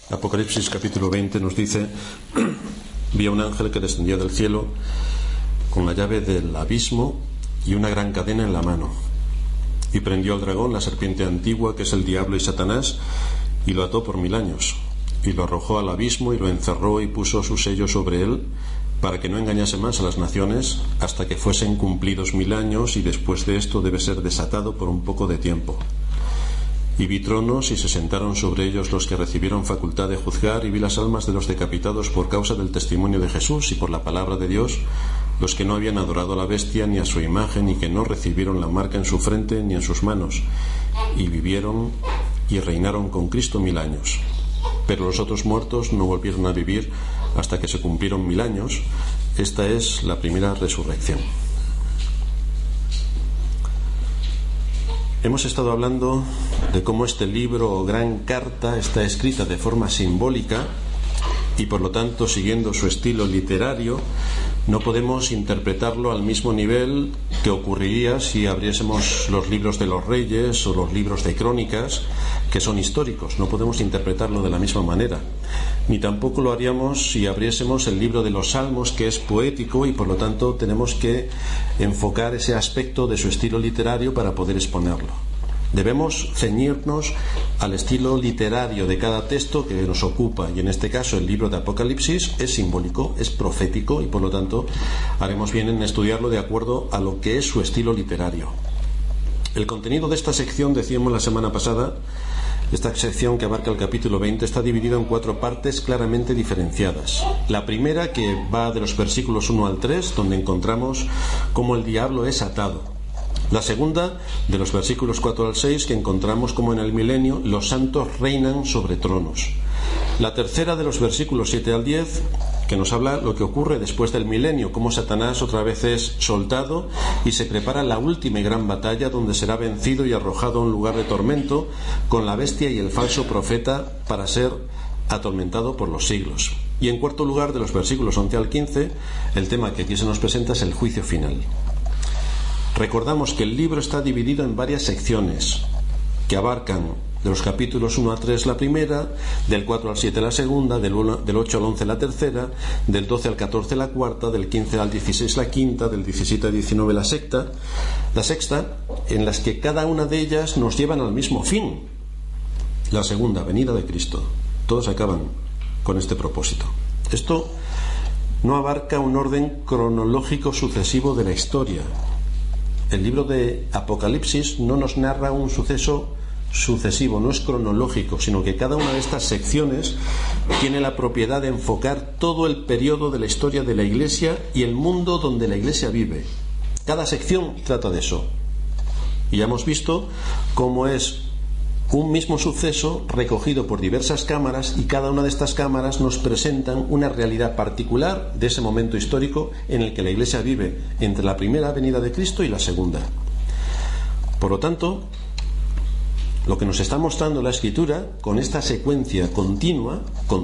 Apocalipsis capítulo 20 nos dice: vi a un ángel que descendía del cielo con la llave del abismo y una gran cadena en la mano, y prendió al dragón, la serpiente antigua, que es el diablo y Satanás, y lo ató por 1000 años, y lo arrojó al abismo y lo encerró y puso su sello sobre él, para que no engañase más a las naciones hasta que fuesen cumplidos 1000 años, y después de esto debe ser desatado por un poco de tiempo. Y vi tronos, y se sentaron sobre ellos los que recibieron facultad de juzgar, y vi las almas de los decapitados por causa del testimonio de Jesús y por la palabra de Dios, los que no habían adorado a la bestia ni a su imagen, y que no recibieron la marca en su frente ni en sus manos, y vivieron y reinaron con Cristo 1000 años. Pero los otros muertos no volvieron a vivir hasta que se cumplieron 1000 años. Esta es la primera resurrección. Hemos estado hablando de cómo este libro o gran carta está escrita de forma simbólica y, por lo tanto, siguiendo su estilo literario, no podemos interpretarlo al mismo nivel que ocurriría si abriésemos los libros de los reyes o los libros de crónicas, que son históricos. No podemos interpretarlo de la misma manera. Ni tampoco lo haríamos si abriésemos el libro de los Salmos, que es poético, y por lo tanto tenemos que enfocar ese aspecto de su estilo literario para poder exponerlo. Debemos ceñirnos al estilo literario de cada texto que nos ocupa, y en este caso el libro de Apocalipsis es simbólico, es profético, y por lo tanto haremos bien en estudiarlo de acuerdo a lo que es su estilo literario. El contenido de esta sección, decíamos la semana pasada, esta sección que abarca el capítulo 20, está dividido en 4 partes claramente diferenciadas. La primera, que va de los versículos 1 al 3, donde encontramos cómo el diablo es atado. La segunda, de los versículos 4 al 6, que encontramos como en el milenio los santos reinan sobre tronos. La tercera, de los versículos 7 al 10, que nos habla lo que ocurre después del milenio, cómo Satanás otra vez es soltado y se prepara la última y gran batalla, donde será vencido y arrojado a un lugar de tormento con la bestia y el falso profeta, para ser atormentado por los siglos. Y en cuarto lugar, de los versículos 11 al 15, el tema que aquí se nos presenta es el juicio final. Recordamos que el libro está dividido en varias secciones que abarcan de los capítulos 1 a 3 la primera, del 4 al 7 la segunda, del 8 al 11 la tercera, del 12 al 14 la cuarta, del 15 al 16 la quinta, del 17 al 19 la sexta, en las que cada una de ellas nos llevan al mismo fin: la segunda venida de Cristo. Todos acaban con este propósito. Esto no abarca un orden cronológico sucesivo de la historia. El libro de Apocalipsis no nos narra un suceso sucesivo, no es cronológico, sino que cada una de estas secciones tiene la propiedad de enfocar todo el periodo de la historia de la Iglesia y el mundo donde la Iglesia vive. Cada sección trata de eso. Y ya hemos visto cómo es un mismo suceso recogido por diversas cámaras, y cada una de estas cámaras nos presentan una realidad particular de ese momento histórico en el que la Iglesia vive, entre la primera venida de Cristo y la segunda. Por lo tanto, lo que nos está mostrando la Escritura con esta secuencia continua,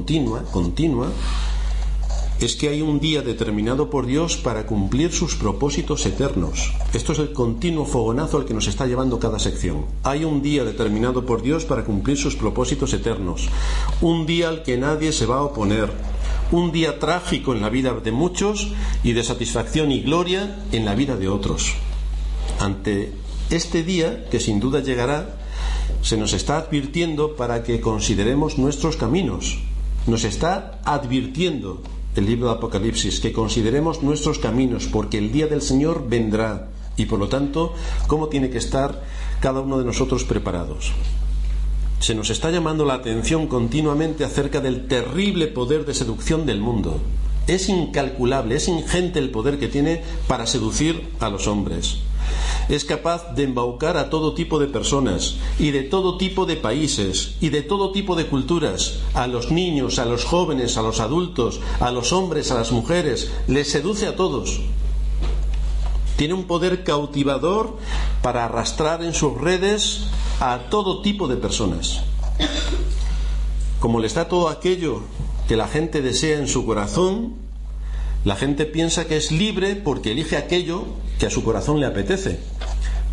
es que hay un día determinado por Dios para cumplir sus propósitos eternos. Esto es el continuo fogonazo al que nos está llevando cada sección. Hay un día determinado por Dios para cumplir sus propósitos eternos. Un día al que nadie se va a oponer. Un día trágico en la vida de muchos y de satisfacción y gloria en la vida de otros. Ante este día, que sin duda llegará, se nos está advirtiendo para que consideremos nuestros caminos. Nos está advirtiendo el libro de Apocalipsis que consideremos nuestros caminos, porque el día del Señor vendrá, y por lo tanto, ¿cómo tiene que estar cada uno de nosotros preparados? Se nos está llamando la atención continuamente acerca del terrible poder de seducción del mundo. Es incalculable, es ingente el poder que tiene para seducir a los hombres. Es capaz de embaucar a todo tipo de personas y de todo tipo de países y de todo tipo de culturas, a los niños, a los jóvenes, a los adultos, a los hombres, a las mujeres. Les seduce a todos. Tiene un poder cautivador para arrastrar en sus redes a todo tipo de personas. Como les da todo aquello que la gente desea en su corazón, la gente piensa que es libre porque elige aquello que a su corazón le apetece.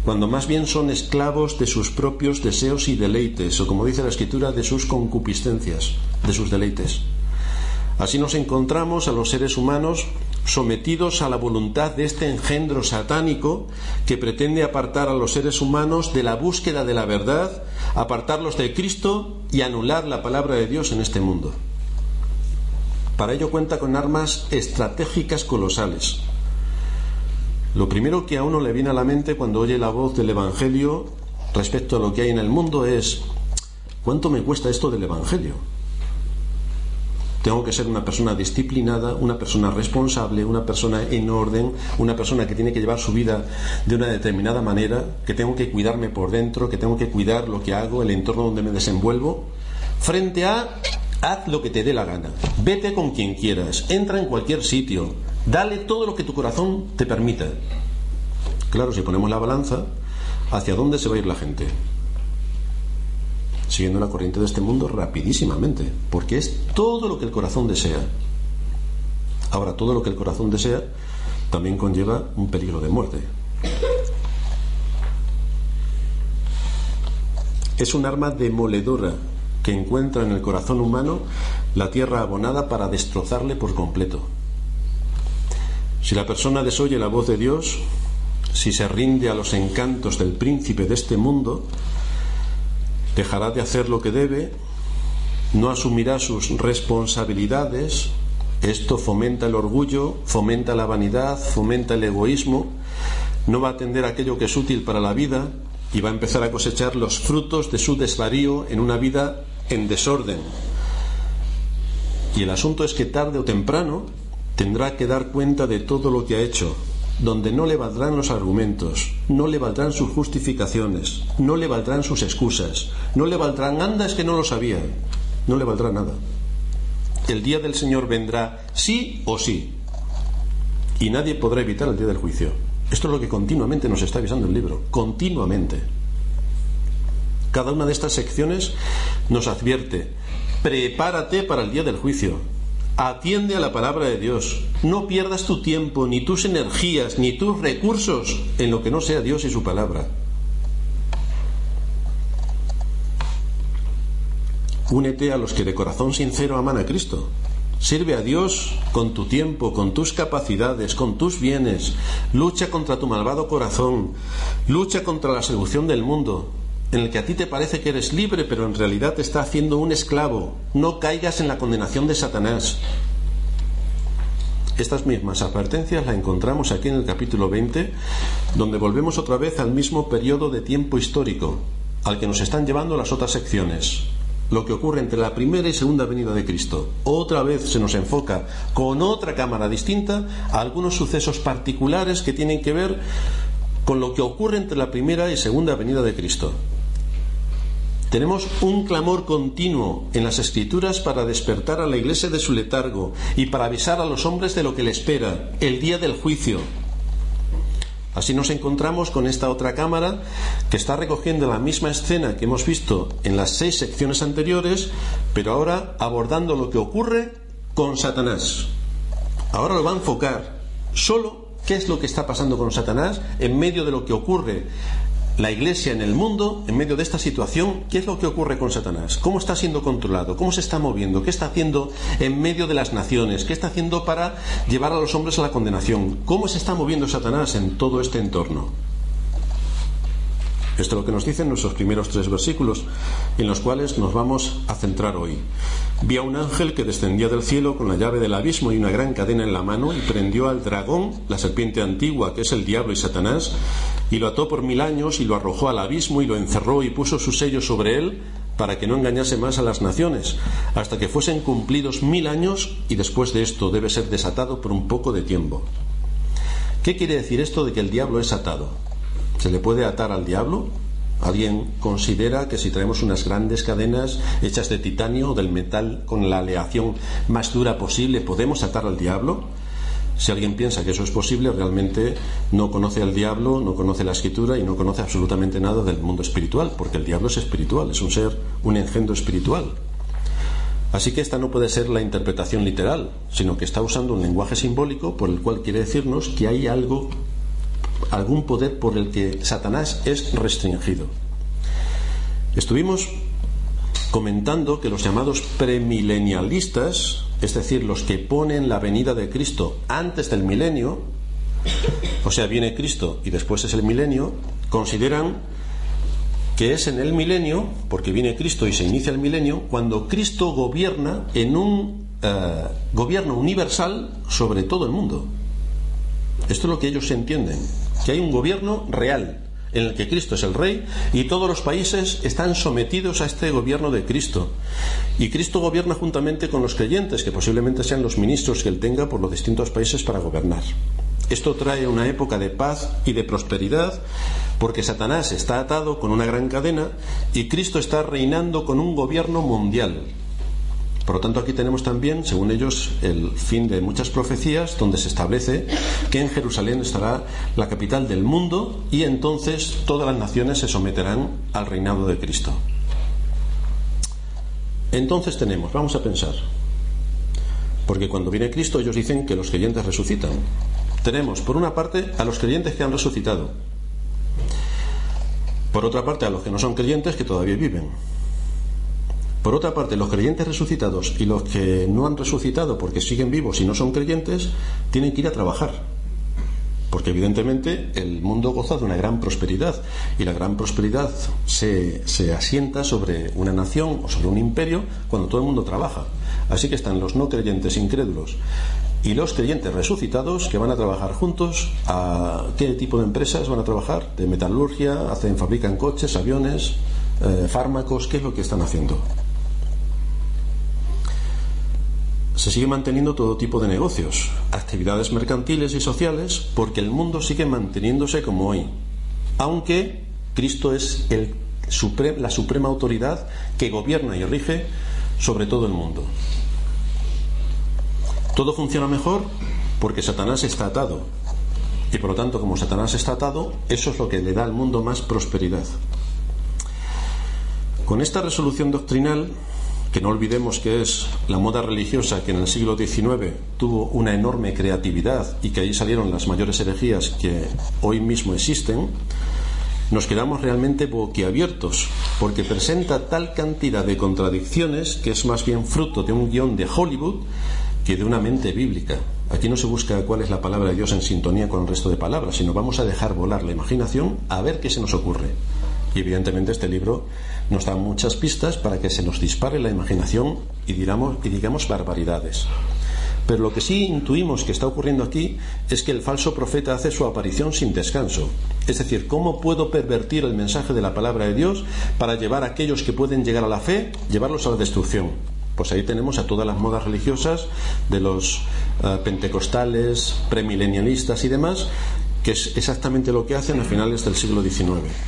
cuando más bien son esclavos de sus propios deseos y deleites, o como dice la Escritura, de sus concupiscencias, de sus deleites. Así nos encontramos a los seres humanos sometidos a la voluntad de este engendro satánico que pretende apartar a los seres humanos de la búsqueda de la verdad, apartarlos de Cristo y anular la palabra de Dios en este mundo. Para ello cuenta con armas estratégicas colosales. Lo primero que a uno le viene a la mente cuando oye la voz del Evangelio respecto a lo que hay en el mundo es: ¿cuánto me cuesta esto del Evangelio? Tengo que ser una persona disciplinada, una persona responsable, una persona en orden, una persona que tiene que llevar su vida de una determinada manera, que tengo que cuidarme por dentro, que tengo que cuidar lo que hago, el entorno donde me desenvuelvo, frente a: haz lo que te dé la gana, vete con quien quieras, entra en cualquier sitio, dale todo lo que tu corazón te permita. Claro, si ponemos la balanza, ¿hacia dónde se va a ir la gente? Siguiendo la corriente de este mundo rapidísimamente, porque es todo lo que el corazón desea. Ahora, todo lo que el corazón desea también conlleva un peligro de muerte. Es un arma demoledora que encuentra en el corazón humano la tierra abonada para destrozarle por completo. Si la persona desoye la voz de Dios, si se rinde a los encantos del príncipe de este mundo, dejará de hacer lo que debe, no asumirá sus responsabilidades. Esto fomenta el orgullo, fomenta la vanidad, fomenta el egoísmo, no va a atender a aquello que es útil para la vida y va a empezar a cosechar los frutos de su desvarío en una vida en desorden. Y el asunto es que tarde o temprano tendrá que dar cuenta de todo lo que ha hecho, donde no le valdrán los argumentos, no le valdrán sus justificaciones, no le valdrán sus excusas, no le valdrán: anda, es que no lo sabía. No le valdrá nada. El día del Señor vendrá sí o sí, y nadie podrá evitar el día del juicio. Esto es lo que continuamente nos está avisando el libro, continuamente. Cada una de estas secciones nos advierte: prepárate para el día del juicio. Atiende a la palabra de Dios. No pierdas tu tiempo, ni tus energías, ni tus recursos en lo que no sea Dios y su palabra. Únete a los que de corazón sincero aman a Cristo. Sirve a Dios con tu tiempo, con tus capacidades, con tus bienes. Lucha contra tu malvado corazón. Lucha contra la seducción del mundo, en el que a ti te parece que eres libre, pero en realidad te está haciendo un esclavo. No caigas en la condenación de Satanás. Estas mismas advertencias las encontramos aquí en el capítulo 20, donde volvemos otra vez al mismo periodo de tiempo histórico al que nos están llevando las otras secciones. Lo que ocurre entre la primera y segunda venida de Cristo. Otra vez se nos enfoca con otra cámara distinta a algunos sucesos particulares que tienen que ver con lo que ocurre entre la primera y segunda venida de Cristo. Tenemos un clamor continuo en las Escrituras para despertar a la Iglesia de su letargo y para avisar a los hombres de lo que le espera, el día del juicio. Así nos encontramos con esta otra cámara que está recogiendo la misma escena que hemos visto en las 6 secciones anteriores, pero ahora abordando lo que ocurre con Satanás. Ahora lo va a enfocar solo qué es lo que está pasando con Satanás en medio de lo que ocurre la Iglesia en el mundo, en medio de esta situación. ¿Qué es lo que ocurre con Satanás? ¿Cómo está siendo controlado? ¿Cómo se está moviendo? ¿Qué está haciendo en medio de las naciones? ¿Qué está haciendo para llevar a los hombres a la condenación? ¿Cómo se está moviendo Satanás en todo este entorno? Esto es lo que nos dicen nuestros primeros 3 versículos, en los cuales nos vamos a centrar hoy. Vi a un ángel que descendía del cielo con la llave del abismo y una gran cadena en la mano, y prendió al dragón, la serpiente antigua, que es el diablo y Satanás, y lo ató por 1000 años, y lo arrojó al abismo, y lo encerró, y puso su sello sobre él, para que no engañase más a las naciones, hasta que fuesen cumplidos 1000 años, y después de esto debe ser desatado por un poco de tiempo. ¿Qué quiere decir esto de que el diablo es atado? ¿Se le puede atar al diablo? ¿Alguien considera que si traemos unas grandes cadenas hechas de titanio o del metal con la aleación más dura posible, podemos atar al diablo? Si alguien piensa que eso es posible, realmente no conoce al diablo, no conoce la Escritura y no conoce absolutamente nada del mundo espiritual, porque el diablo es espiritual, es un ser, un engendro espiritual. Así que esta no puede ser la interpretación literal, sino que está usando un lenguaje simbólico por el cual quiere decirnos que hay algo algún poder por el que Satanás es restringido. Estuvimos comentando que los llamados premilenialistas, es decir, los que ponen la venida de Cristo antes del milenio, o sea, viene Cristo y después es el milenio, consideran que es en el milenio, porque viene Cristo y se inicia el milenio, cuando Cristo gobierna en un gobierno universal sobre todo el mundo. Esto es lo que ellos entienden, que hay un gobierno real en el que Cristo es el rey y todos los países están sometidos a este gobierno de Cristo, y Cristo gobierna juntamente con los creyentes, que posiblemente sean los ministros que él tenga por los distintos países para gobernar. Esto trae una época de paz y de prosperidad, porque Satanás está atado con una gran cadena y Cristo está reinando con un gobierno mundial. Por lo tanto, aquí tenemos también, según ellos, el fin de muchas profecías, donde se establece que en Jerusalén estará la capital del mundo y entonces todas las naciones se someterán al reinado de Cristo. Entonces vamos a pensar, porque cuando viene Cristo ellos dicen que los creyentes resucitan. Tenemos, por una parte, a los creyentes que han resucitado, por otra parte, a los que no son creyentes que todavía viven. Por otra parte, los creyentes resucitados y los que no han resucitado porque siguen vivos y no son creyentes, tienen que ir a trabajar. Porque evidentemente el mundo goza de una gran prosperidad, y la gran prosperidad se asienta sobre una nación o sobre un imperio cuando todo el mundo trabaja. Así que están los no creyentes incrédulos y los creyentes resucitados, que van a trabajar juntos. ¿A qué tipo de empresas van a trabajar? De metalurgia, fabrican coches, aviones, fármacos. ¿Qué es lo que están haciendo? Se sigue manteniendo todo tipo de negocios, actividades mercantiles y sociales, porque el mundo sigue manteniéndose como hoy, aunque Cristo es la suprema autoridad que gobierna y rige sobre todo el mundo. Todo funciona mejor porque Satanás está atado, y por lo tanto, como Satanás está atado, eso es lo que le da al mundo más prosperidad. Con esta resolución doctrinal, que no olvidemos que es la moda religiosa que en el siglo XIX tuvo una enorme creatividad y que ahí salieron las mayores herejías que hoy mismo existen, nos quedamos realmente boquiabiertos, porque presenta tal cantidad de contradicciones que es más bien fruto de un guión de Hollywood que de una mente bíblica. Aquí no se busca cuál es la palabra de Dios en sintonía con el resto de palabras, sino vamos a dejar volar la imaginación a ver qué se nos ocurre. Y evidentemente este libro nos da muchas pistas para que se nos dispare la imaginación y digamos barbaridades. Pero lo que sí intuimos que está ocurriendo aquí es que el falso profeta hace su aparición sin descanso. Es decir, ¿cómo puedo pervertir el mensaje de la palabra de Dios para llevar a aquellos que pueden llegar a la fe, llevarlos a la destrucción? Pues ahí tenemos a todas las modas religiosas de los pentecostales, premilenialistas y demás, que es exactamente lo que hacen a finales del siglo XIX.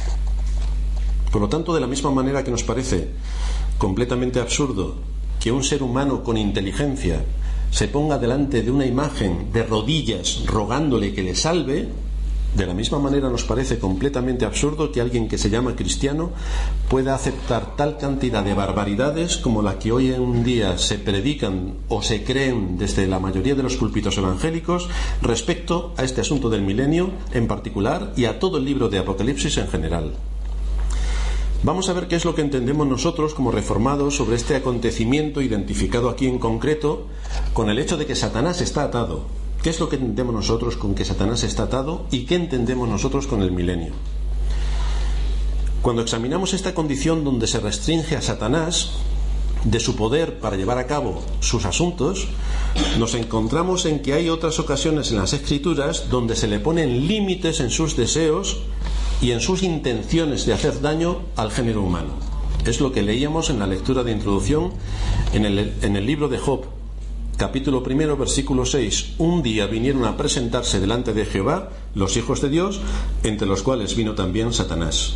Por lo tanto, de la misma manera que nos parece completamente absurdo que un ser humano con inteligencia se ponga delante de una imagen de rodillas rogándole que le salve, de la misma manera nos parece completamente absurdo que alguien que se llama cristiano pueda aceptar tal cantidad de barbaridades como la que hoy en día se predican o se creen desde la mayoría de los púlpitos evangélicos respecto a este asunto del milenio en particular y a todo el libro de Apocalipsis en general. Vamos a ver qué es lo que entendemos nosotros como reformados sobre este acontecimiento identificado aquí en concreto con el hecho de que Satanás está atado. ¿Qué es lo que entendemos nosotros con que Satanás está atado y qué entendemos nosotros con el milenio? Cuando examinamos esta condición donde se restringe a Satanás de su poder para llevar a cabo sus asuntos, nos encontramos en que hay otras ocasiones en las Escrituras donde se le ponen límites en sus deseos y en sus intenciones de hacer daño al género humano. Es lo que leíamos en la lectura de introducción en el libro de Job, capítulo 1, versículo 6. Un día vinieron a presentarse delante de Jehová los hijos de Dios, entre los cuales vino también Satanás.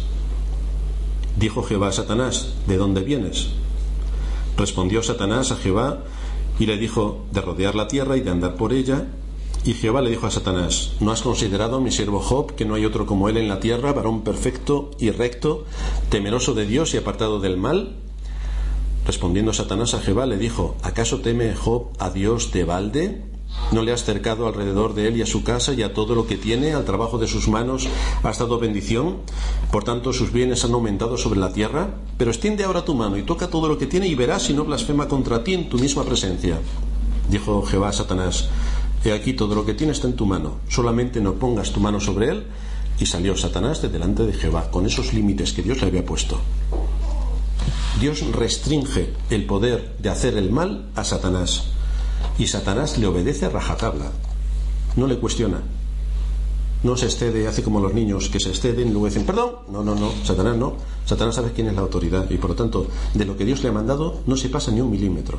Dijo Jehová a Satanás: ¿de dónde vienes? Respondió Satanás a Jehová y le dijo: de rodear la tierra y de andar por ella. Y Jehová le dijo a Satanás: ¿no has considerado a mi siervo Job, que no hay otro como él en la tierra, varón perfecto y recto, temeroso de Dios y apartado del mal? Respondiendo Satanás a Jehová le dijo: ¿acaso teme Job a Dios de balde? ¿No le has cercado alrededor de él y a su casa y a todo lo que tiene? Al trabajo de sus manos has dado bendición, por tanto sus bienes han aumentado sobre la tierra. Pero extiende ahora tu mano y toca todo lo que tiene y verás si no blasfema contra ti en tu misma presencia. Dijo Jehová a Satanás: he aquí todo lo que tiene está en tu mano, solamente no pongas tu mano sobre él. Y salió Satanás de delante de Jehová, con esos límites que Dios le había puesto. Dios restringe el poder de hacer el mal a Satanás, y Satanás le obedece a rajatabla, no le cuestiona, no se excede, hace como los niños que se exceden y luego dicen perdón. No, Satanás no. Satanás sabe quién es la autoridad y por lo tanto de lo que Dios le ha mandado no se pasa ni un milímetro.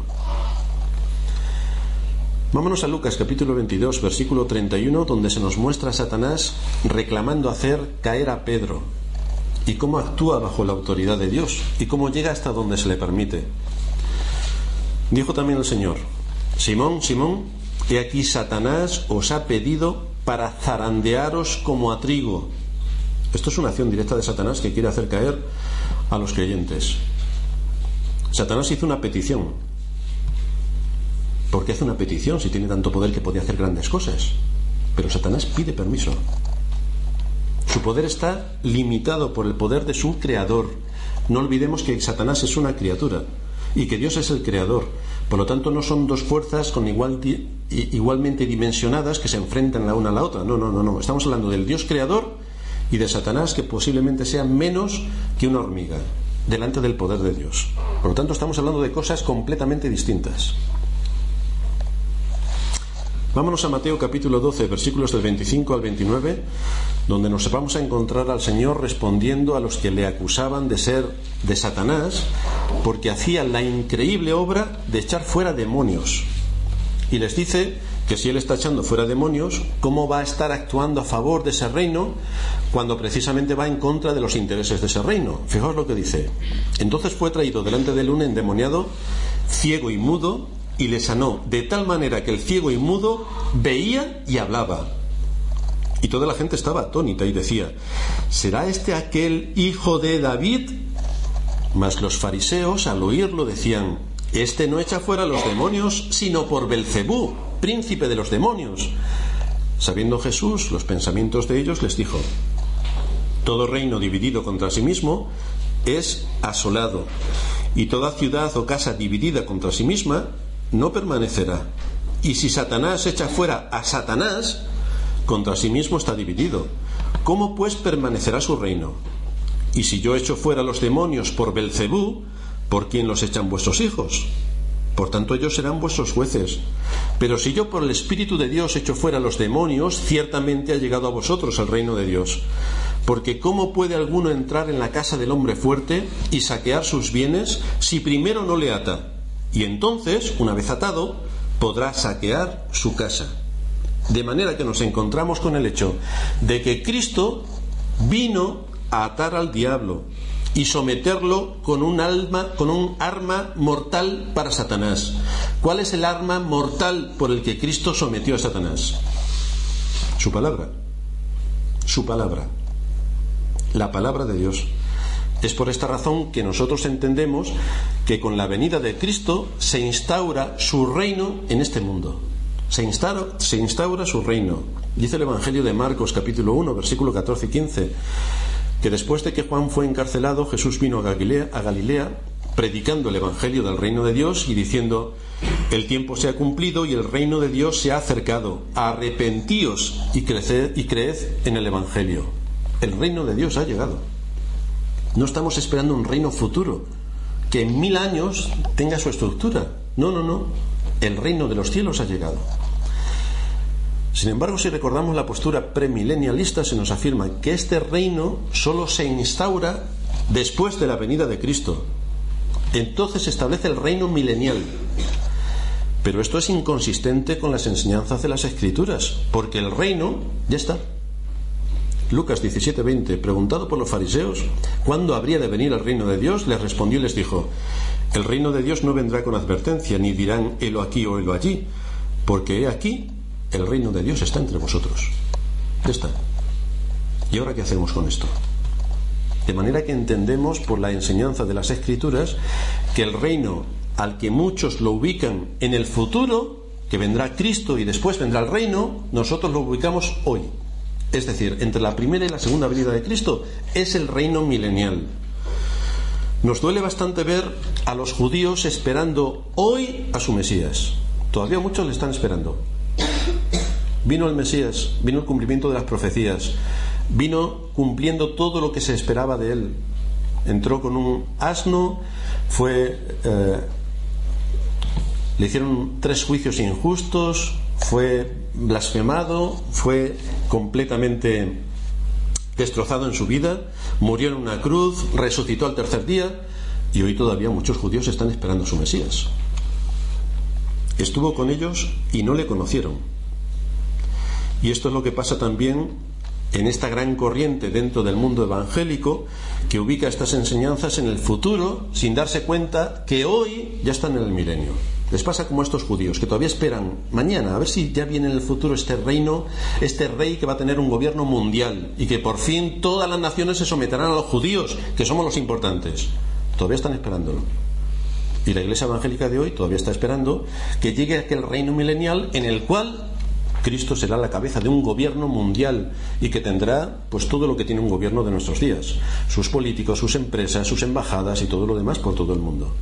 Vámonos a Lucas capítulo 22 versículo 31, donde se nos muestra a Satanás reclamando hacer caer a Pedro y cómo actúa bajo la autoridad de Dios y cómo llega hasta donde se le permite. Dijo también el Señor: Simón, Simón, he aquí Satanás os ha pedido para zarandearos como a trigo. Esto es una acción directa de Satanás que quiere hacer caer a los creyentes. Satanás hizo una petición. ¿Por qué hace una petición si tiene tanto poder que podía hacer grandes cosas? Pero Satanás pide permiso. Su poder está limitado por el poder de su creador. No olvidemos que Satanás es una criatura y que Dios es el creador. Por lo tanto, no son dos fuerzas igualmente dimensionadas que se enfrentan la una a la otra. No. Estamos hablando del Dios creador y de Satanás, que posiblemente sea menos que una hormiga delante del poder de Dios. Por lo tanto, estamos hablando de cosas completamente distintas. Vámonos a Mateo capítulo 12, versículos del 25 al 29, donde nos vamos a encontrar al Señor respondiendo a los que le acusaban de ser de Satanás, porque hacía la increíble obra de echar fuera demonios. Y les dice que si Él está echando fuera demonios, ¿cómo va a estar actuando a favor de ese reino cuando precisamente va en contra de los intereses de ese reino? Fijaos lo que dice. Entonces fue traído delante de él un endemoniado, ciego y mudo, y le sanó de tal manera que el ciego y mudo veía y hablaba. Y toda la gente estaba atónita y decía: ¿será este aquel hijo de David? Mas los fariseos al oírlo decían: este no echa fuera los demonios sino por Belcebú, príncipe de los demonios. Sabiendo Jesús los pensamientos de ellos, les dijo: todo reino dividido contra sí mismo es asolado, y toda ciudad o casa dividida contra sí misma no permanecerá. Y si Satanás echa fuera a Satanás, contra sí mismo está dividido. ¿Cómo pues permanecerá su reino? Y si yo echo fuera los demonios por Belcebú, ¿por quién los echan vuestros hijos? Por tanto ellos serán vuestros jueces. Pero si yo por el Espíritu de Dios echo fuera los demonios, ciertamente ha llegado a vosotros el reino de Dios. Porque ¿cómo puede alguno entrar en la casa del hombre fuerte y saquear sus bienes si primero no le ata? Y entonces, una vez atado, podrá saquear su casa. De manera que nos encontramos con el hecho de que Cristo vino a atar al diablo y someterlo con un arma mortal para Satanás. ¿Cuál es el arma mortal por el que Cristo sometió a Satanás? Su palabra. Su palabra. La palabra de Dios. Es por esta razón que nosotros entendemos que con la venida de Cristo se instaura su reino en este mundo. Se instaura su reino. Dice el Evangelio de Marcos capítulo 1 versículo 14 y 15 que después de que Juan fue encarcelado, Jesús vino a Galilea predicando el Evangelio del reino de Dios y diciendo: el tiempo se ha cumplido y el reino de Dios se ha acercado, arrepentíos y creed en el Evangelio. El reino de Dios ha llegado. No estamos esperando un reino futuro que en 1000 años tenga su estructura. No. El reino de los cielos ha llegado. Sin embargo, si recordamos la postura premilenialista, se nos afirma que este reino solo se instaura después de la venida de Cristo. Entonces se establece el reino milenial. Pero esto es inconsistente con las enseñanzas de las Escrituras, porque el reino ya está. Lucas 17:20, preguntado por los fariseos ¿cuándo habría de venir el reino de Dios?, les respondió y les dijo: el reino de Dios no vendrá con advertencia, ni dirán helo aquí o helo allí, porque he aquí, el reino de Dios está entre vosotros. Ya está. ¿Y ahora qué hacemos con esto? De manera que entendemos por la enseñanza de las Escrituras que el reino al que muchos lo ubican en el futuro que vendrá Cristo y después vendrá el reino, nosotros lo ubicamos hoy. Es decir, entre la primera y la segunda venida de Cristo es el reino milenial. Nos duele bastante ver a los judíos esperando hoy a su Mesías. Todavía muchos le están esperando. Vino el Mesías, vino el cumplimiento de las profecías, vino cumpliendo todo lo que se esperaba de él. Entró con un asno, le hicieron 3 juicios injustos, fue blasfemado, fue completamente destrozado en su vida, murió en una cruz, resucitó al tercer día, y hoy todavía muchos judíos están esperando a su Mesías. Estuvo con ellos y no le conocieron. Y esto es lo que pasa también en esta gran corriente dentro del mundo evangélico, que ubica estas enseñanzas en el futuro sin darse cuenta que hoy ya están en el milenio. Les pasa como a estos judíos, que todavía esperan mañana, a ver si ya viene en el futuro este reino, este rey que va a tener un gobierno mundial y que por fin todas las naciones se someterán a los judíos, que somos los importantes. Todavía están esperándolo. Y la iglesia evangélica de hoy todavía está esperando que llegue aquel reino milenial en el cual Cristo será la cabeza de un gobierno mundial y que tendrá pues todo lo que tiene un gobierno de nuestros días, sus políticos, sus empresas, sus embajadas y todo lo demás por todo el mundo.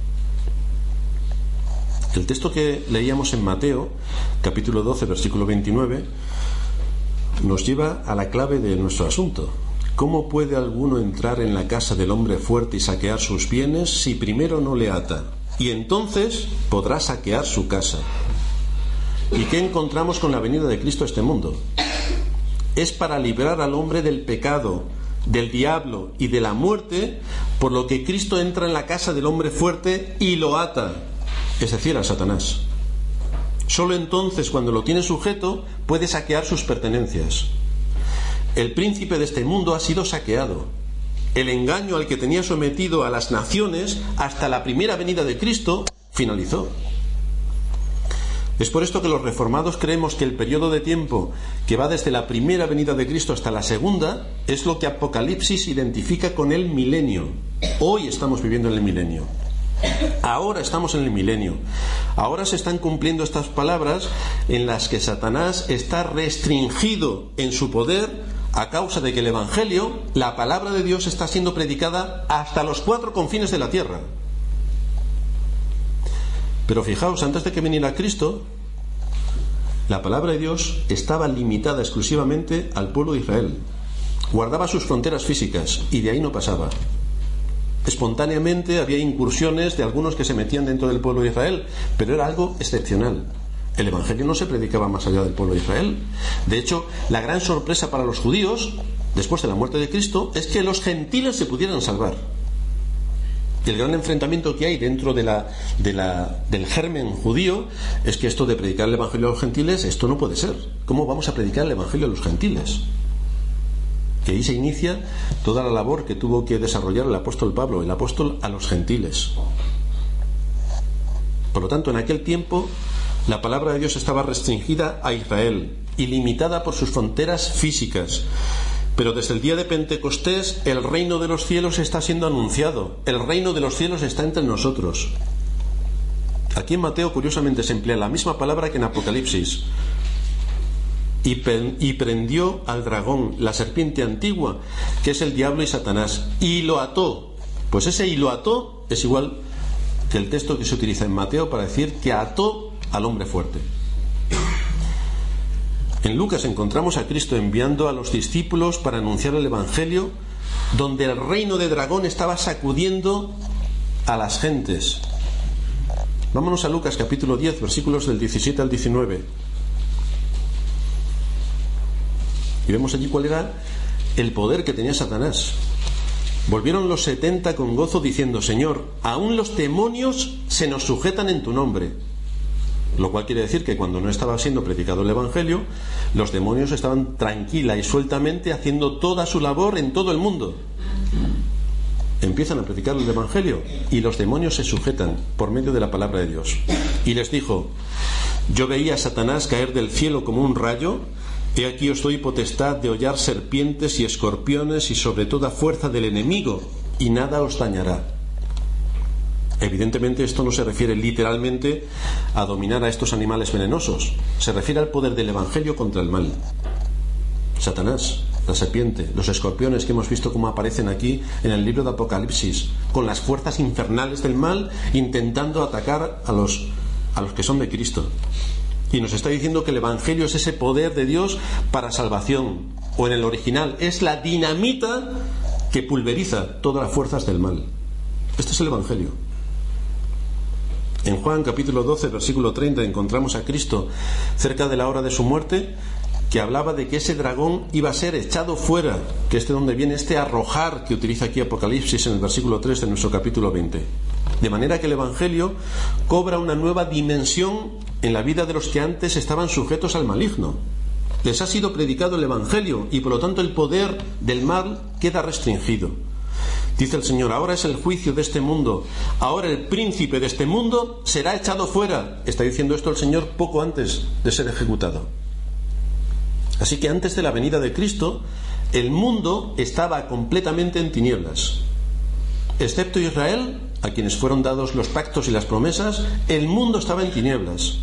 El texto que leíamos en Mateo, capítulo 12, versículo 29, nos lleva a la clave de nuestro asunto. ¿Cómo puede alguno entrar en la casa del hombre fuerte y saquear sus bienes si primero no le ata? Y entonces podrá saquear su casa. ¿Y qué encontramos con la venida de Cristo a este mundo? Es para librar al hombre del pecado, del diablo y de la muerte, por lo que Cristo entra en la casa del hombre fuerte y lo ata, es decir, a Satanás. Solo entonces, cuando lo tiene sujeto, puede saquear sus pertenencias. El príncipe de este mundo ha sido saqueado. El engaño al que tenía sometido a las naciones hasta la primera venida de Cristo finalizó. Es por esto que los reformados creemos que el periodo de tiempo que va desde la primera venida de Cristo hasta la segunda es lo que Apocalipsis identifica con el milenio. Hoy estamos viviendo en el milenio. Ahora estamos en el milenio. Ahora se están cumpliendo estas palabras en las que Satanás está restringido en su poder a causa de que el Evangelio, la palabra de Dios, está siendo predicada hasta los 4 confines de la tierra. Pero fijaos, antes de que viniera Cristo, la palabra de Dios estaba limitada exclusivamente al pueblo de Israel. Guardaba sus fronteras físicas y de ahí no pasaba. Espontáneamente había incursiones de algunos que se metían dentro del pueblo de Israel, pero era algo excepcional. El Evangelio no se predicaba más allá del pueblo de Israel. De hecho, la gran sorpresa para los judíos, después de la muerte de Cristo, es que los gentiles se pudieran salvar. El gran enfrentamiento que hay dentro del germen judío es que esto de predicar el Evangelio a los gentiles, esto no puede ser. ¿Cómo vamos a predicar el Evangelio a los gentiles? Que ahí se inicia toda la labor que tuvo que desarrollar el apóstol Pablo, el apóstol a los gentiles. Por lo tanto, en aquel tiempo la palabra de Dios estaba restringida a Israel y limitada por sus fronteras físicas. Pero desde el día de Pentecostés el reino de los cielos está siendo anunciado. El reino de los cielos está entre nosotros. Aquí en Mateo, curiosamente, se emplea la misma palabra que en Apocalipsis. Y prendió al dragón, la serpiente antigua, que es el diablo y Satanás, y lo ató. Pues ese y lo ató es igual que el texto que se utiliza en Mateo para decir que ató al hombre fuerte. En Lucas encontramos a Cristo enviando a los discípulos para anunciar el Evangelio, donde el reino de dragón estaba sacudiendo a las gentes. Vámonos a Lucas capítulo 10, versículos del 17 al 19. Y vemos allí cuál era el poder que tenía Satanás. Volvieron los 70 con gozo diciendo: Señor, aún los demonios se nos sujetan en tu nombre. Lo cual quiere decir que cuando no estaba siendo predicado el Evangelio, los demonios estaban tranquila y sueltamente haciendo toda su labor en todo el mundo. Empiezan a predicar el Evangelio y los demonios se sujetan por medio de la palabra de Dios. Y les dijo: yo veía a Satanás caer del cielo como un rayo. He aquí os doy potestad de hollar serpientes y escorpiones y sobre toda fuerza del enemigo, y nada os dañará. Evidentemente esto no se refiere literalmente a dominar a estos animales venenosos, se refiere al poder del Evangelio contra el mal. Satanás, la serpiente, los escorpiones que hemos visto cómo aparecen aquí en el libro de Apocalipsis, con las fuerzas infernales del mal intentando atacar a los que son de Cristo. Y nos está diciendo que el Evangelio es ese poder de Dios para salvación, o en el original, es la dinamita que pulveriza todas las fuerzas del mal. Este es el Evangelio. En Juan capítulo 12, versículo 30, encontramos a Cristo cerca de la hora de su muerte, que hablaba de que ese dragón iba a ser echado fuera, que es de donde viene este arrojar que utiliza aquí Apocalipsis en el versículo 3 de nuestro capítulo 20. De manera que el Evangelio cobra una nueva dimensión en la vida de los que antes estaban sujetos al maligno. Les ha sido predicado el Evangelio y por lo tanto el poder del mal queda restringido. Dice el Señor, ahora es el juicio de este mundo, ahora el príncipe de este mundo será echado fuera. Está diciendo esto el Señor poco antes de ser ejecutado. Así que antes de la venida de Cristo, el mundo estaba completamente en tinieblas. Excepto Israel, a quienes fueron dados los pactos y las promesas, el mundo estaba en tinieblas.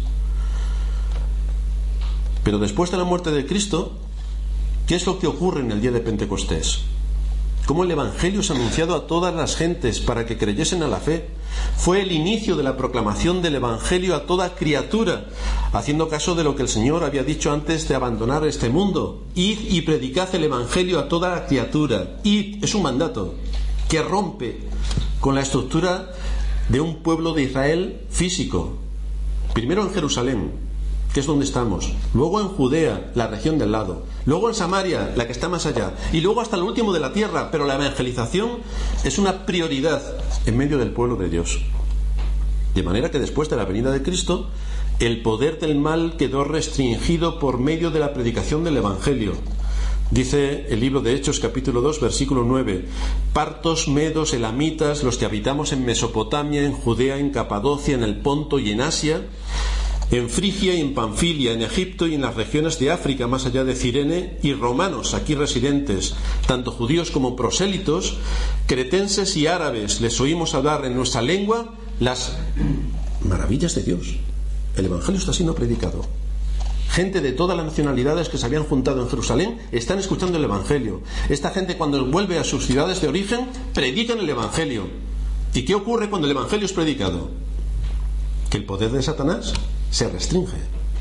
Pero después de la muerte de Cristo, ¿qué es lo que ocurre en el día de Pentecostés? Cómo el Evangelio es anunciado a todas las gentes para que creyesen a la fe. Fue el inicio de la proclamación del Evangelio a toda criatura, haciendo caso de lo que el Señor había dicho antes de abandonar este mundo. Id y predicad el Evangelio a toda criatura. Id es un mandato que rompe con la estructura de un pueblo de Israel físico. Primero en Jerusalén, que es donde estamos, luego en Judea, la región del lado, luego en Samaria, la que está más allá, y luego hasta el último de la tierra. Pero la evangelización es una prioridad en medio del pueblo de Dios. De manera que después de la venida de Cristo, el poder del mal quedó restringido por medio de la predicación del Evangelio. Dice el libro de Hechos capítulo 2 versículo 9: partos, medos, elamitas, los que habitamos en Mesopotamia, en Judea, en Capadocia, en el Ponto y en Asia, en Frigia y en Panfilia, en Egipto y en las regiones de África más allá de Cirene, y romanos aquí residentes, tanto judíos como prosélitos, cretenses y árabes, les oímos hablar en nuestra lengua las maravillas de Dios. El Evangelio está siendo predicado. Gente de todas las nacionalidades que se habían juntado en Jerusalén están escuchando el Evangelio. Esta gente, cuando vuelve a sus ciudades de origen, predican el Evangelio. ¿Y qué ocurre cuando el Evangelio es predicado? Que el poder de Satanás se restringe.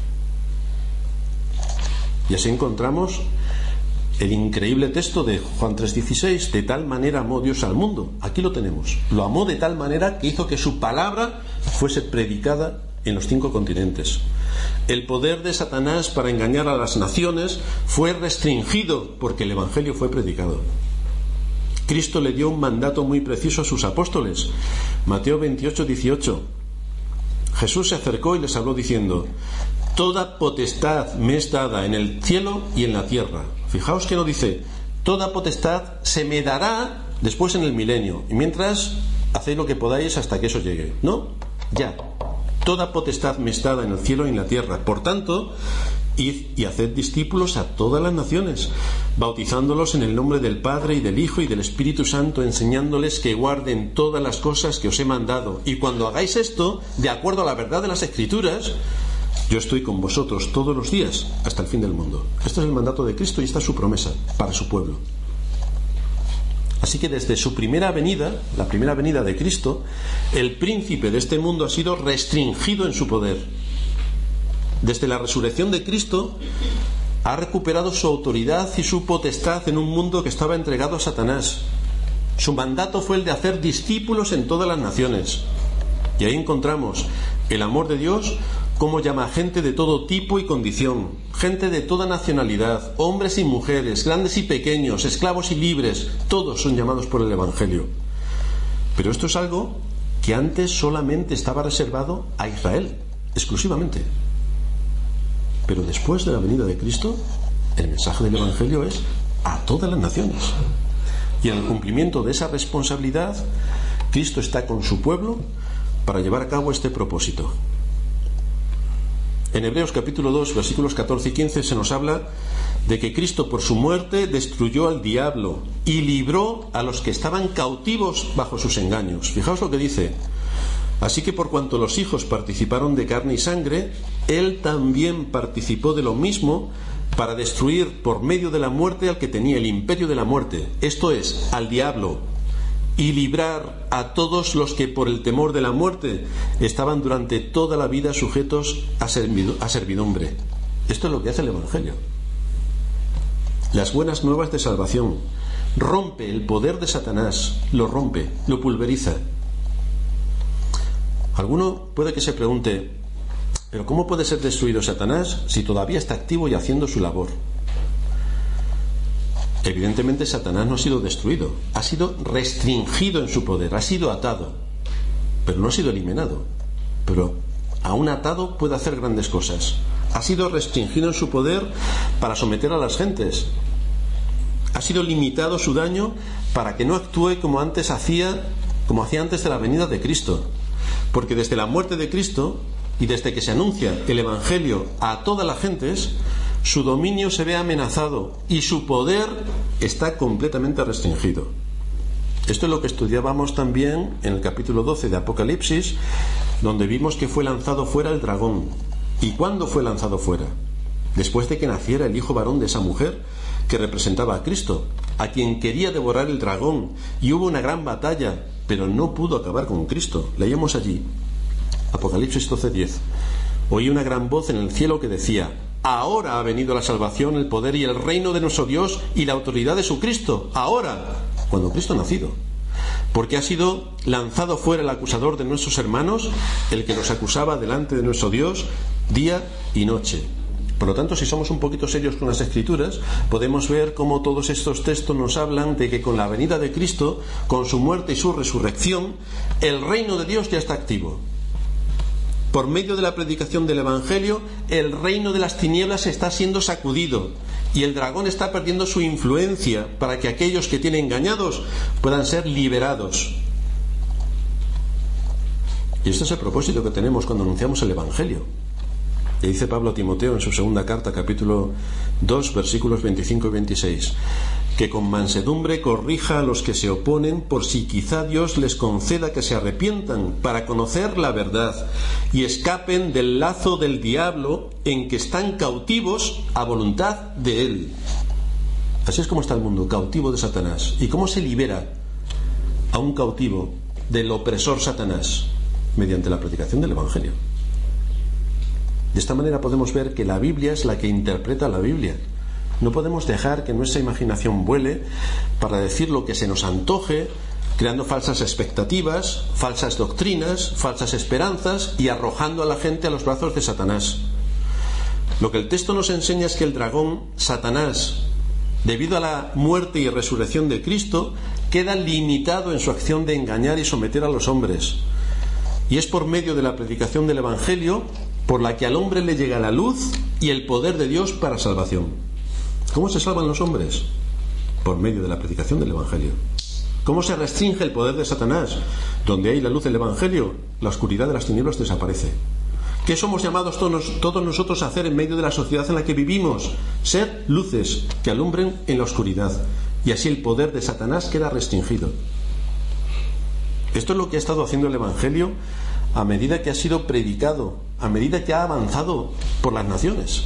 Y así encontramos el increíble texto de Juan 3:16: de tal manera amó Dios al mundo. Aquí lo tenemos. Lo amó de tal manera que hizo que su palabra fuese predicada en los 5 continentes. El poder de Satanás para engañar a las naciones fue restringido porque el Evangelio fue predicado. Cristo le dio un mandato muy preciso a sus apóstoles. Mateo 28:18. Jesús se acercó y les habló diciendo: toda potestad me es dada en el cielo y en la tierra. Fijaos que no dice toda potestad se me dará después en el milenio, y mientras hacéis lo que podáis hasta que eso llegue. No, ya. Toda potestad me es dada en el cielo y en la tierra. Por tanto, id y haced discípulos a todas las naciones, bautizándolos en el nombre del Padre y del Hijo y del Espíritu Santo, enseñándoles que guarden todas las cosas que os he mandado. Y cuando hagáis esto, de acuerdo a la verdad de las Escrituras, yo estoy con vosotros todos los días hasta el fin del mundo. Este es el mandato de Cristo y esta es su promesa para su pueblo. Así que desde su primera venida, la primera venida de Cristo, el príncipe de este mundo ha sido restringido en su poder. Desde la resurrección de Cristo ha recuperado su autoridad y su potestad en un mundo que estaba entregado a Satanás. Su mandato fue el de hacer discípulos en todas las naciones. Y ahí encontramos el amor de Dios, como llama a gente de todo tipo y condición, gente de toda nacionalidad, hombres y mujeres, grandes y pequeños, esclavos y libres, todos son llamados por el Evangelio. Pero esto es algo que antes solamente estaba reservado a Israel, exclusivamente. Pero después de la venida de Cristo, el mensaje del Evangelio es a todas las naciones. Y en el cumplimiento de esa responsabilidad, Cristo está con su pueblo para llevar a cabo este propósito. En Hebreos capítulo 2, versículos 14 y 15 se nos habla de que Cristo por su muerte destruyó al diablo y libró a los que estaban cautivos bajo sus engaños. Fijaos lo que dice: Así que por cuanto los hijos participaron de carne y sangre, él también participó de lo mismo para destruir por medio de la muerte al que tenía el imperio de la muerte, esto es, al diablo, y librar a todos los que por el temor de la muerte estaban durante toda la vida sujetos a servidumbre. Esto es lo que hace el Evangelio. Las buenas nuevas de salvación. Rompe el poder de Satanás, lo rompe, lo pulveriza. Alguno puede que se pregunte, ¿pero cómo puede ser destruido Satanás si todavía está activo y haciendo su labor? Evidentemente Satanás no ha sido destruido, ha sido restringido en su poder, ha sido atado, pero no ha sido eliminado. Pero aún atado puede hacer grandes cosas. Ha sido restringido en su poder para someter a las gentes. Ha sido limitado su daño para que no actúe como hacía antes de la venida de Cristo. Porque desde la muerte de Cristo y desde que se anuncia el Evangelio a todas las gentes, su dominio se ve amenazado y su poder está completamente restringido. Esto es lo que estudiábamos también en el capítulo 12 de Apocalipsis, donde vimos que fue lanzado fuera el dragón. ¿Y cuándo fue lanzado fuera? Después de que naciera el hijo varón de esa mujer que representaba a Cristo, a quien quería devorar el dragón, y hubo una gran batalla, pero no pudo acabar con Cristo. Leíamos allí, Apocalipsis 12:10. Oí una gran voz en el cielo que decía: ahora ha venido la salvación, el poder y el reino de nuestro Dios y la autoridad de su Cristo. Ahora, cuando Cristo ha nacido. Porque ha sido lanzado fuera el acusador de nuestros hermanos, el que los acusaba delante de nuestro Dios día y noche. Por lo tanto, si somos un poquito serios con las Escrituras, podemos ver cómo todos estos textos nos hablan de que con la venida de Cristo, con su muerte y su resurrección, el reino de Dios ya está activo. Por medio de la predicación del Evangelio, el reino de las tinieblas está siendo sacudido y el dragón está perdiendo su influencia para que aquellos que tienen engañados puedan ser liberados. Y este es el propósito que tenemos cuando anunciamos el Evangelio. Le dice Pablo a Timoteo en su segunda carta, capítulo 2, versículos 25 y 26, que con mansedumbre corrija a los que se oponen, por si quizá Dios les conceda que se arrepientan para conocer la verdad y escapen del lazo del diablo en que están cautivos a voluntad de él. Así es como está el mundo, cautivo de Satanás. ¿Y cómo se libera a un cautivo del opresor Satanás? Mediante la predicación del Evangelio. De esta manera podemos ver que la Biblia es la que interpreta la Biblia. No podemos dejar que nuestra imaginación vuele para decir lo que se nos antoje, creando falsas expectativas, falsas doctrinas, falsas esperanzas y arrojando a la gente a los brazos de Satanás. Lo que el texto nos enseña es que el dragón, Satanás, debido a la muerte y resurrección de Cristo, queda limitado en su acción de engañar y someter a los hombres. Y es por medio de la predicación del Evangelio por la que al hombre le llega la luz y el poder de Dios para salvación. ¿Cómo se salvan los hombres? Por medio de la predicación del Evangelio. ¿Cómo se restringe el poder de Satanás? Donde hay la luz del Evangelio, la oscuridad de las tinieblas desaparece. ¿Qué somos llamados todos nosotros a hacer en medio de la sociedad en la que vivimos? Ser luces que alumbren en la oscuridad. Y así el poder de Satanás queda restringido. Esto es lo que ha estado haciendo el Evangelio a medida que ha sido predicado, a medida que ha avanzado por las naciones.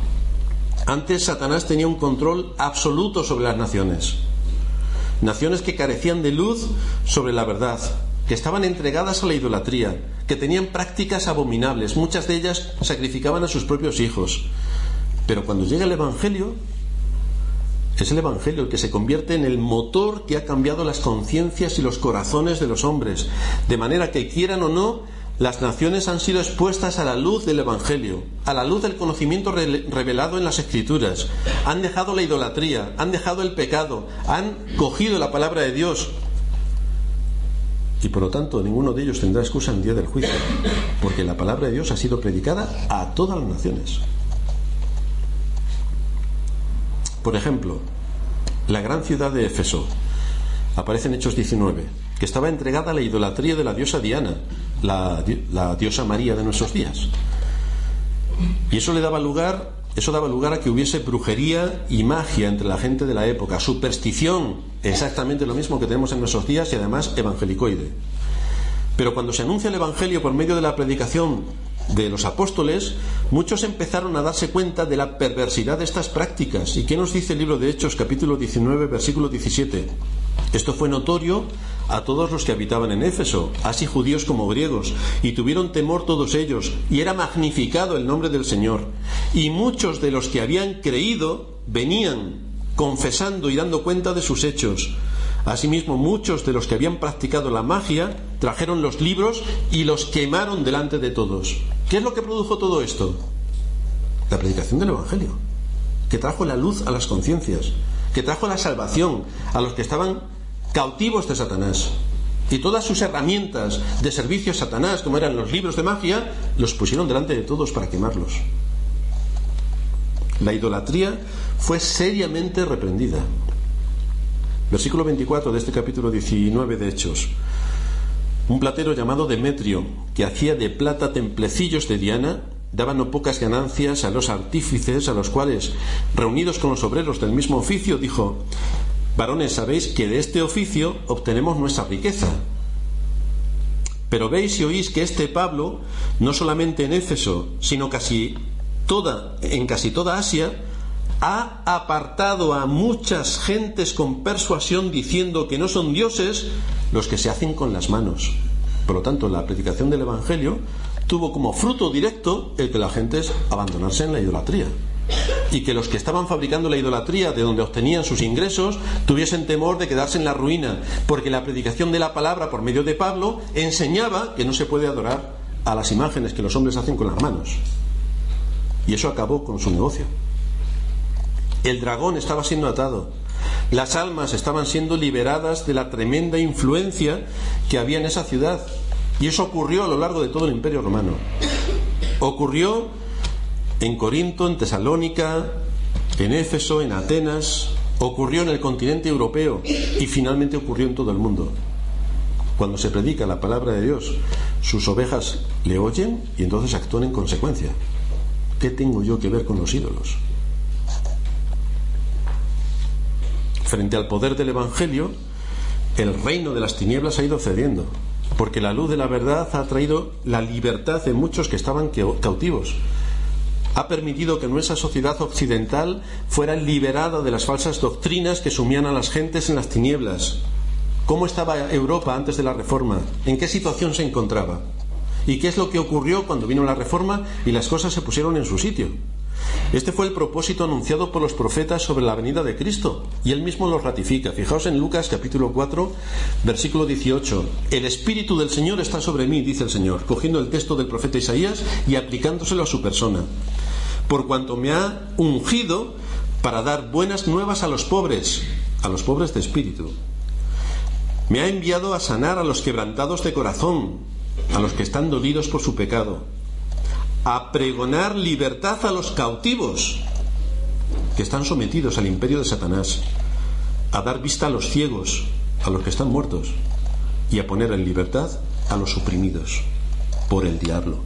Antes Satanás tenía un control absoluto sobre las naciones. Naciones que carecían de luz sobre la verdad, que estaban entregadas a la idolatría, que tenían prácticas abominables, muchas de ellas sacrificaban a sus propios hijos. Pero cuando llega el Evangelio, es el Evangelio el que se convierte en el motor que ha cambiado las conciencias y los corazones de los hombres, de manera que, quieran o no, las naciones han sido expuestas a la luz del Evangelio, a la luz del conocimiento revelado en las Escrituras. Han dejado la idolatría, han dejado el pecado, han cogido la palabra de Dios. Y por lo tanto, ninguno de ellos tendrá excusa en el día del juicio, porque la palabra de Dios ha sido predicada a todas las naciones. Por ejemplo, la gran ciudad de Éfeso, aparece en Hechos 19, que estaba entregada a la idolatría de la diosa Diana, la diosa María de nuestros días. Y eso daba lugar a que hubiese brujería y magia entre la gente de la época, superstición, exactamente lo mismo que tenemos en nuestros días, y además evangelicoide. Pero cuando se anuncia el Evangelio por medio de la predicación de los apóstoles, muchos empezaron a darse cuenta de la perversidad de estas prácticas. ¿Y qué nos dice el libro de Hechos, capítulo 19, versículo 17? Esto fue notorio a todos los que habitaban en Éfeso, así judíos como griegos, y tuvieron temor todos ellos, y era magnificado el nombre del Señor. Y muchos de los que habían creído venían confesando y dando cuenta de sus hechos. Asimismo, muchos de los que habían practicado la magia trajeron los libros y los quemaron delante de todos. ¿Qué es lo que produjo todo esto? La predicación del Evangelio, que trajo la luz a las conciencias, que trajo la salvación a los que estaban cautivos de Satanás. Y todas sus herramientas de servicio a Satanás, como eran los libros de magia, los pusieron delante de todos para quemarlos. La idolatría fue seriamente reprendida. Versículo 24 de este capítulo 19 de Hechos. Un platero llamado Demetrio, que hacía de plata templecillos de Diana, daba no pocas ganancias a los artífices, a los cuales, reunidos con los obreros del mismo oficio, dijo: varones, sabéis que de este oficio obtenemos nuestra riqueza. Pero veis y oís que este Pablo, no solamente en Éfeso, sino en casi toda Asia, ha apartado a muchas gentes con persuasión, diciendo que no son dioses los que se hacen con las manos. Por lo tanto, la predicación del Evangelio tuvo como fruto directo el que la gente abandonase en la idolatría, y que los que estaban fabricando la idolatría, de donde obtenían sus ingresos, tuviesen temor de quedarse en la ruina, porque la predicación de la palabra por medio de Pablo enseñaba que no se puede adorar a las imágenes que los hombres hacen con las manos, y eso acabó con su negocio. El dragón estaba siendo atado, las almas estaban siendo liberadas de la tremenda influencia que había en esa ciudad, y eso ocurrió a lo largo de todo el Imperio Romano. Ocurrió en Corinto, en Tesalónica, en Éfeso, en Atenas, ocurrió en el continente europeo y finalmente ocurrió en todo el mundo. Cuando se predica la palabra de Dios, sus ovejas le oyen y entonces actúan en consecuencia. ¿Qué tengo yo que ver con los ídolos? Frente al poder del Evangelio, el reino de las tinieblas ha ido cediendo, porque la luz de la verdad ha traído la libertad de muchos que estaban cautivos. Ha permitido que nuestra sociedad occidental fuera liberada de las falsas doctrinas que sumían a las gentes en las tinieblas. ¿Cómo estaba Europa antes de la Reforma? ¿En qué situación se encontraba? ¿Y qué es lo que ocurrió cuando vino la Reforma y las cosas se pusieron en su sitio? Este fue el propósito anunciado por los profetas sobre la venida de Cristo, y él mismo lo ratifica. Fijaos en Lucas capítulo 4, versículo 18. El Espíritu del Señor está sobre mí, dice el Señor, cogiendo el texto del profeta Isaías y aplicándoselo a su persona, por cuanto me ha ungido para dar buenas nuevas a los pobres de espíritu. Me ha enviado a sanar a los quebrantados de corazón, a los que están dolidos por su pecado, a pregonar libertad a los cautivos que están sometidos al imperio de Satanás, a dar vista a los ciegos, a los que están muertos, y a poner en libertad a los oprimidos por el diablo.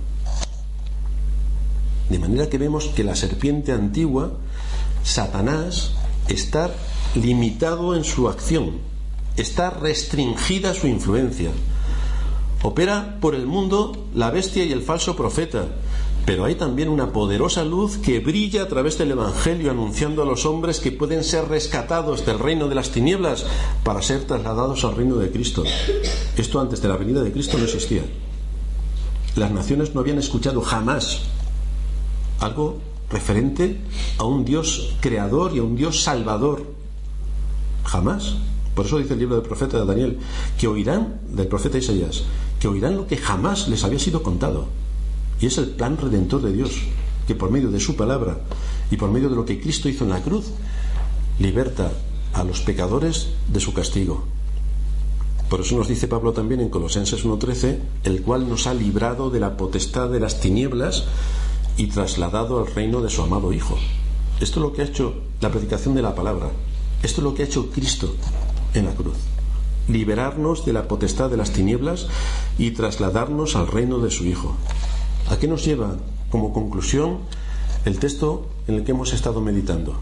De manera que vemos que la serpiente antigua, Satanás, está limitado en su acción, está restringida su influencia. Opera por el mundo la bestia y el falso profeta, pero hay también una poderosa luz que brilla a través del Evangelio, anunciando a los hombres que pueden ser rescatados del reino de las tinieblas para ser trasladados al reino de Cristo. Esto antes de la venida de Cristo no existía. Las naciones no habían escuchado jamás algo referente a un Dios creador y a un Dios salvador. Jamás. Por eso dice el libro del profeta de Daniel, que oirán, del profeta Isaías, que oirán lo que jamás les había sido contado. Y es el plan redentor de Dios, que por medio de su palabra y por medio de lo que Cristo hizo en la cruz, liberta a los pecadores de su castigo. Por eso nos dice Pablo también en Colosenses 1:13, el cual nos ha librado de la potestad de las tinieblas y trasladado al reino de su amado Hijo. Esto es lo que ha hecho la predicación de la palabra. Esto es lo que ha hecho Cristo en la cruz: liberarnos de la potestad de las tinieblas y trasladarnos al reino de su Hijo. ¿A qué nos lleva como conclusión el texto en el que hemos estado meditando?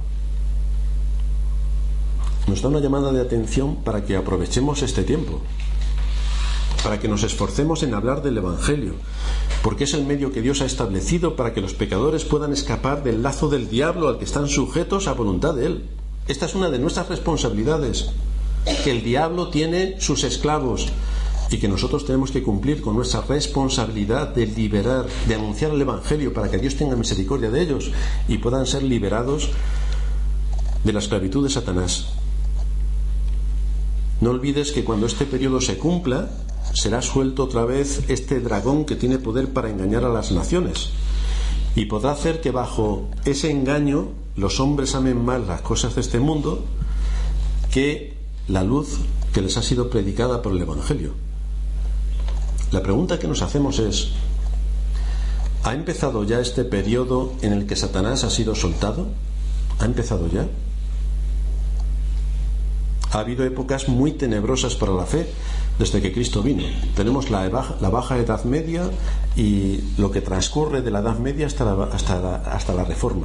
Nos da una llamada de atención para que aprovechemos este tiempo. para que nos esforcemos en hablar del Evangelio, porque es el medio que Dios ha establecido para que los pecadores puedan escapar del lazo del diablo al que están sujetos a voluntad de Él. Esta es una de nuestras responsabilidades, que el diablo tiene sus esclavos y que nosotros tenemos que cumplir con nuestra responsabilidad de liberar, de anunciar el Evangelio para que Dios tenga misericordia de ellos y puedan ser liberados de la esclavitud de Satanás. No olvides que cuando este periodo se cumpla, será suelto otra vez este dragón que tiene poder para engañar a las naciones, y podrá hacer que bajo ese engaño los hombres amen más las cosas de este mundo que la luz que les ha sido predicada por el Evangelio. La pregunta que nos hacemos es: ¿ha empezado ya este periodo en el que Satanás ha sido soltado? ¿Ha empezado ya? Ha habido épocas muy tenebrosas para la fe desde que Cristo vino. Tenemos la baja Edad Media y lo que transcurre de la Edad Media hasta la Reforma.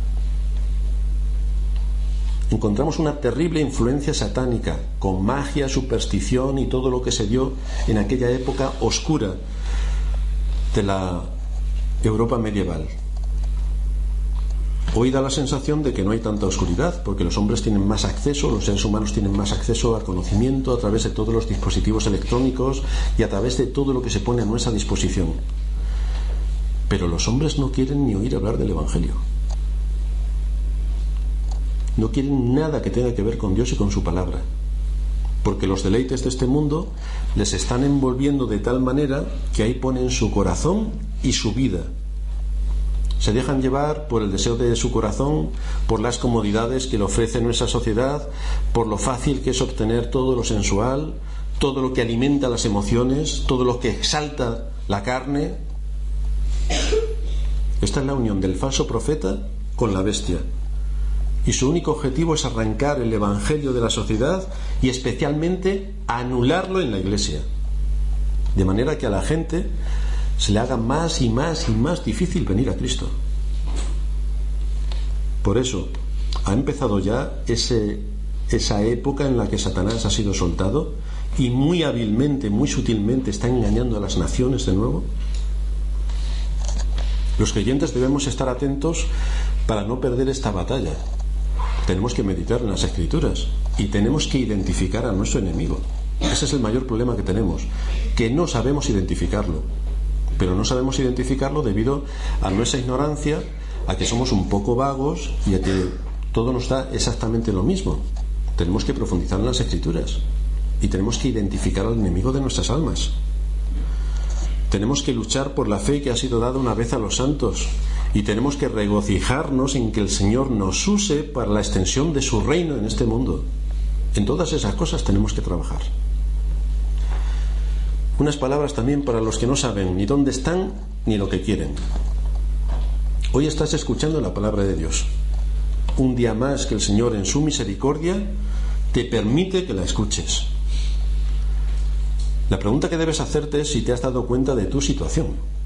Encontramos una terrible influencia satánica, con magia, superstición y todo lo que se dio en aquella época oscura de la Europa medieval. Hoy da la sensación de que no hay tanta oscuridad, porque los hombres tienen más acceso, los seres humanos tienen más acceso al conocimiento a través de todos los dispositivos electrónicos y a través de todo lo que se pone a nuestra disposición. Pero los hombres no quieren ni oír hablar del Evangelio. No quieren nada que tenga que ver con Dios y con su palabra, porque los deleites de este mundo les están envolviendo de tal manera que ahí ponen su corazón y su vida. Se dejan llevar por el deseo de su corazón, por las comodidades que le ofrece nuestra sociedad, por lo fácil que es obtener todo lo sensual, todo lo que alimenta las emociones, todo lo que exalta la carne. Esta es la unión del falso profeta con la bestia. Y su único objetivo es arrancar el Evangelio de la sociedad y especialmente anularlo en la Iglesia, de manera que a la gente se le haga más y más y más difícil venir a Cristo. Por eso ha empezado ya esa época en la que Satanás ha sido soltado y muy hábilmente, muy sutilmente está engañando a las naciones de nuevo. Los creyentes debemos estar atentos para no perder esta batalla. Tenemos que meditar en las Escrituras y tenemos que identificar a nuestro enemigo. Ese es el mayor problema que tenemos, que no sabemos identificarlo. Pero no sabemos identificarlo debido a nuestra ignorancia, a que somos un poco vagos y a que todo nos da exactamente lo mismo. Tenemos que profundizar en las Escrituras y tenemos que identificar al enemigo de nuestras almas. Tenemos que luchar por la fe que ha sido dada una vez a los santos y tenemos que regocijarnos en que el Señor nos use para la extensión de su reino en este mundo. En todas esas cosas tenemos que trabajar. Unas palabras también para los que no saben ni dónde están ni lo que quieren. Hoy estás escuchando la palabra de Dios. Un día más que el Señor en su misericordia te permite que la escuches. La pregunta que debes hacerte es si te has dado cuenta de tu situación.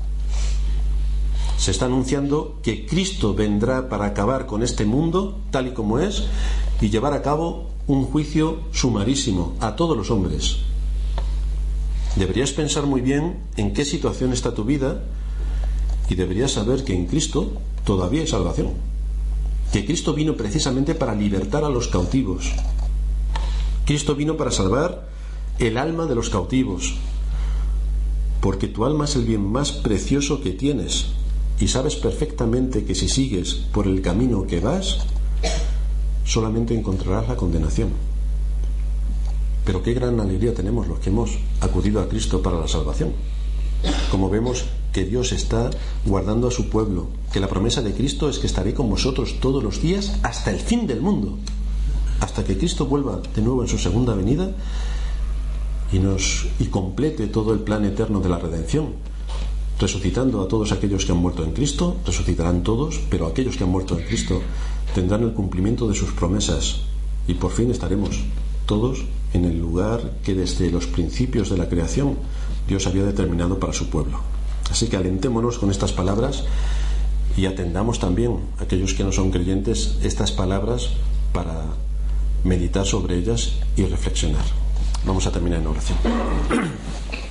Se está anunciando que Cristo vendrá para acabar con este mundo tal y como es y llevar a cabo un juicio sumarísimo a todos los hombres. Deberías pensar muy bien en qué situación está tu vida y deberías saber que en Cristo todavía hay salvación. Que Cristo vino precisamente para libertar a los cautivos. Cristo vino para salvar el alma de los cautivos. Porque tu alma es el bien más precioso que tienes y sabes perfectamente que si sigues por el camino que vas, solamente encontrarás la condenación. Pero qué gran alegría tenemos los que hemos acudido a Cristo para la salvación. Como vemos que Dios está guardando a su pueblo, que la promesa de Cristo es que estaré con vosotros todos los días hasta el fin del mundo, hasta que Cristo vuelva de nuevo en su segunda venida y complete todo el plan eterno de la redención, resucitando a todos aquellos que han muerto en Cristo. Resucitarán todos, pero aquellos que han muerto en Cristo tendrán el cumplimiento de sus promesas y por fin estaremos todos en el lugar que desde los principios de la creación Dios había determinado para su pueblo. Así que alentémonos con estas palabras y atendamos también a aquellos que no son creyentes estas palabras para meditar sobre ellas y reflexionar. Vamos a terminar en oración.